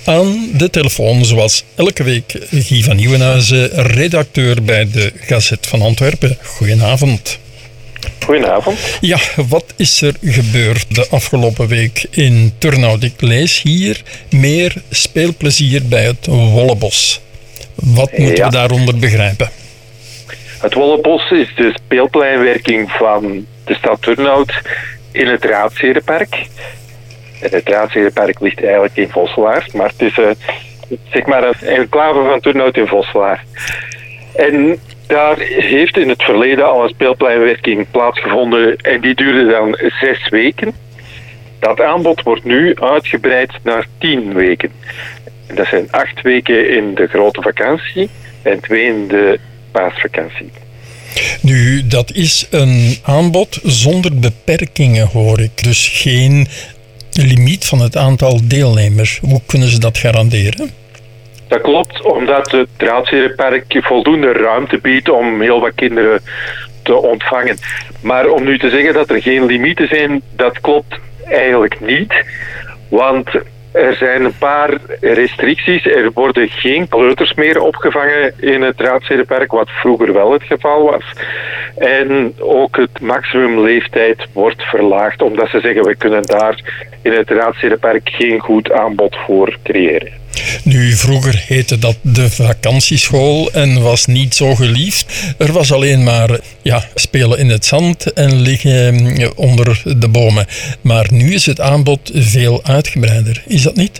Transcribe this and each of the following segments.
Aan de telefoon, zoals elke week, Guy van Nieuwenhuizen, redacteur bij de Gazet van Antwerpen. Goedenavond. Goedenavond. Ja, wat is er gebeurd de afgelopen week in Turnhout? Ik lees hier meer speelplezier bij het Wollebos. Wat moeten we daaronder begrijpen? Het Wollebos is de speelpleinwerking van de stad Turnhout in het Raadserenpark. En het Raadserenpark ligt eigenlijk in Vosselaar, maar het is zeg maar een enclave van Turnhout in Vosselaar. En daar heeft in het verleden al een speelpleinwerking plaatsgevonden en die duurde dan 6 weken. Dat aanbod wordt nu uitgebreid naar 10 weken. En dat zijn 8 weken in de grote vakantie en 2 in de paasvakantie. Nu, dat is een aanbod zonder beperkingen, hoor ik. Dus geen limiet van het aantal deelnemers. Hoe kunnen ze dat garanderen? Dat klopt, omdat het Raadserenpark voldoende ruimte biedt om heel wat kinderen te ontvangen. Maar om nu te zeggen dat er geen limieten zijn, dat klopt eigenlijk niet. Want er zijn een paar restricties. Er worden geen kleuters meer opgevangen in het Raadserenpark, wat vroeger wel het geval was. En ook het maximumleeftijd wordt verlaagd, omdat ze zeggen we kunnen daar in het Raadserenpark geen goed aanbod voor creëren. Nu, vroeger heette dat de vakantieschool en was niet zo geliefd. Er was alleen maar spelen in het zand en liggen onder de bomen. Maar nu is het aanbod veel uitgebreider. Is dat niet?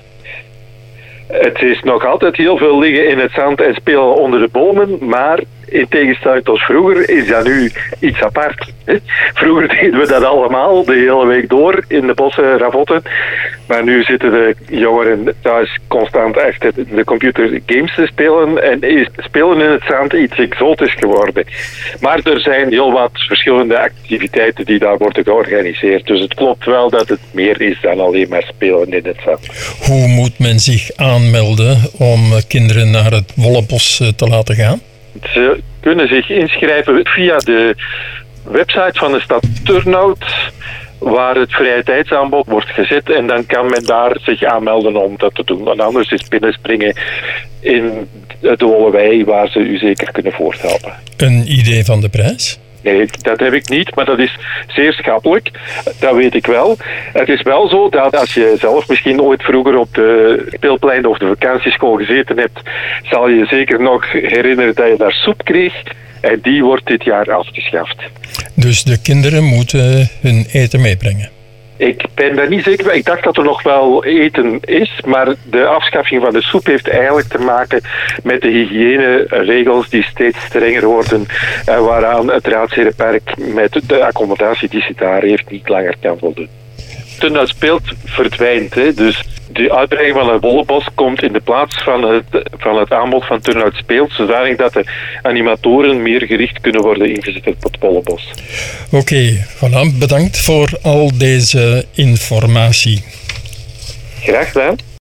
Het is nog altijd heel veel liggen in het zand en spelen onder de bomen, maar in tegenstelling tot vroeger is dat nu iets apart. Vroeger deden we dat allemaal de hele week door in de bossen ravotten, maar nu zitten de jongeren thuis constant achter de computer games te spelen en is spelen in het zand iets exotisch geworden. Maar er zijn heel wat verschillende activiteiten die daar worden georganiseerd, dus het klopt wel dat het meer is dan alleen maar spelen in het zand. Hoe moet men zich aanmelden om kinderen naar het Wollebos te laten gaan? Ze kunnen zich inschrijven via de website van de stad Turnhout, waar het vrije tijdsaanbod wordt gezet en dan kan men daar zich aanmelden om dat te doen. Want anders is binnenspringen in de Wollewei waar ze u zeker kunnen voorthelpen. Een idee van de prijs? Nee, dat heb ik niet, maar dat is zeer schappelijk. Dat weet ik wel. Het is wel zo dat als je zelf misschien ooit vroeger op de speelplein of de vakantieschool gezeten hebt, zal je zeker nog herinneren dat je daar soep kreeg. En die wordt dit jaar afgeschaft. Dus de kinderen moeten hun eten meebrengen? Ik ben daar niet zeker van. Ik dacht dat er nog wel eten is, maar de afschaffing van de soep heeft eigenlijk te maken met de hygiëneregels die steeds strenger worden, waaraan het Raadserenpark met de accommodatie die ze daar heeft niet langer kan voldoen. Turnhout speelt verdwijnt, dus de uitbreiding van het Wollebos komt in de plaats van het aanbod van Turnhout speelt, zodanig dat de animatoren meer gericht kunnen worden ingezet op het Wollebos. Oké, voilà. Bedankt voor al deze informatie. Graag gedaan.